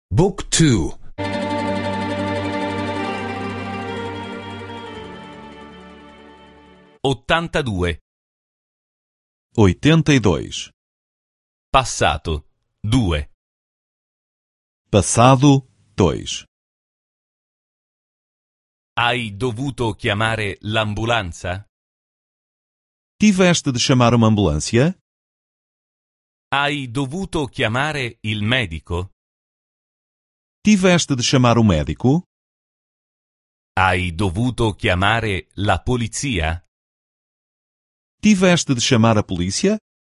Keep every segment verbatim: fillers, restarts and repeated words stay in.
Book two. ottantadue. oitenta e dois. Passato, due. Passado, dois. Hai dovuto chiamare l'ambulanza? Tiveste de chamar uma ambulância? Hai dovuto chiamare il medico? Tiveste de chamar o médico? Hai dovuto chiamare la polizia? Tiveste de chamar a polícia?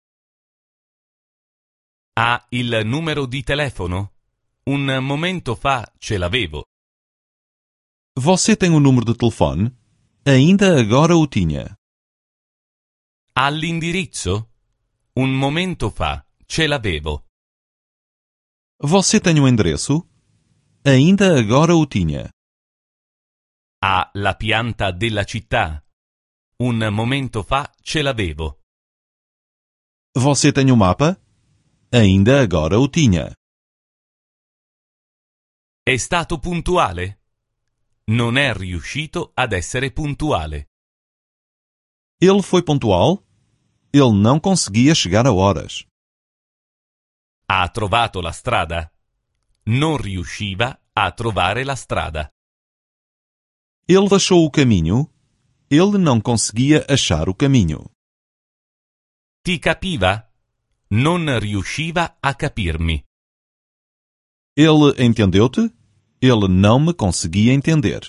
Ha il numero di telefono? Un momento fa ce l'avevo. Você tem o número de telefone? Ainda agora o tinha. Ha l'indirizzo? Un momento fa ce l'avevo. Você tem o endereço? Ainda agora o tinha. Ha la pianta della città? Un momento fa ce l'avevo. Você tem o mapa? Ainda agora o tinha. È stato puntuale? Non è riuscito ad essere puntuale. Ele foi pontual? Ele não conseguia chegar a horas. Ha trovato la strada? Non riusciva a trovare la strada. Ele achou o caminho? Ele não conseguia achar o caminho. Ti capiva? Non riusciva a capirmi. Ele entendeu-te? Ele não me conseguia entender.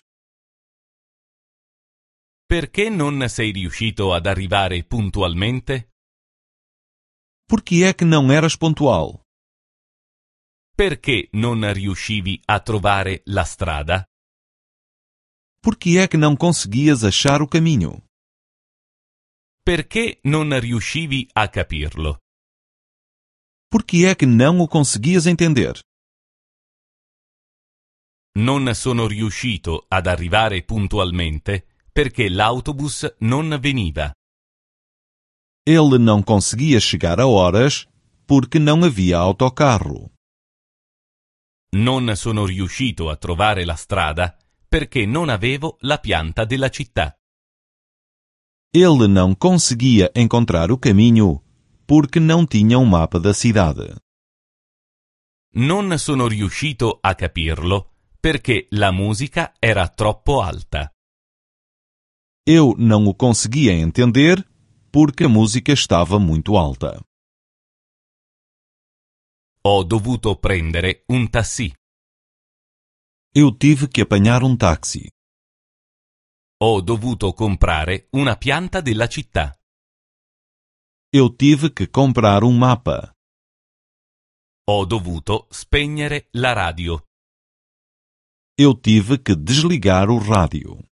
Perché non sei riuscito ad arrivare puntualmente? Por que é que não eras pontual? Perché non riuscivi a trovare la strada? Por que é que não conseguias achar o caminho? Perché non riuscivi a capirlo? Por que é que não o conseguias entender? Non sono riuscito ad arrivare puntualmente perché l'autobus non veniva. Ele não conseguia chegar a horas porque não havia autocarro. Non sono riuscito a trovare la strada perché non avevo la pianta della città. Ele não conseguia encontrar o caminho porque não tinha um mapa da cidade. Non sono riuscito a capirlo perché la musica era troppo alta. Eu não o conseguia entender porque a música estava muito alta. Ho dovuto prendere un taxi. Eu tive que apanhar um táxi. Ho dovuto comprare una pianta della città. Eu tive que comprar um mapa. Ho dovuto spegnere la radio. Eu tive que desligar o rádio.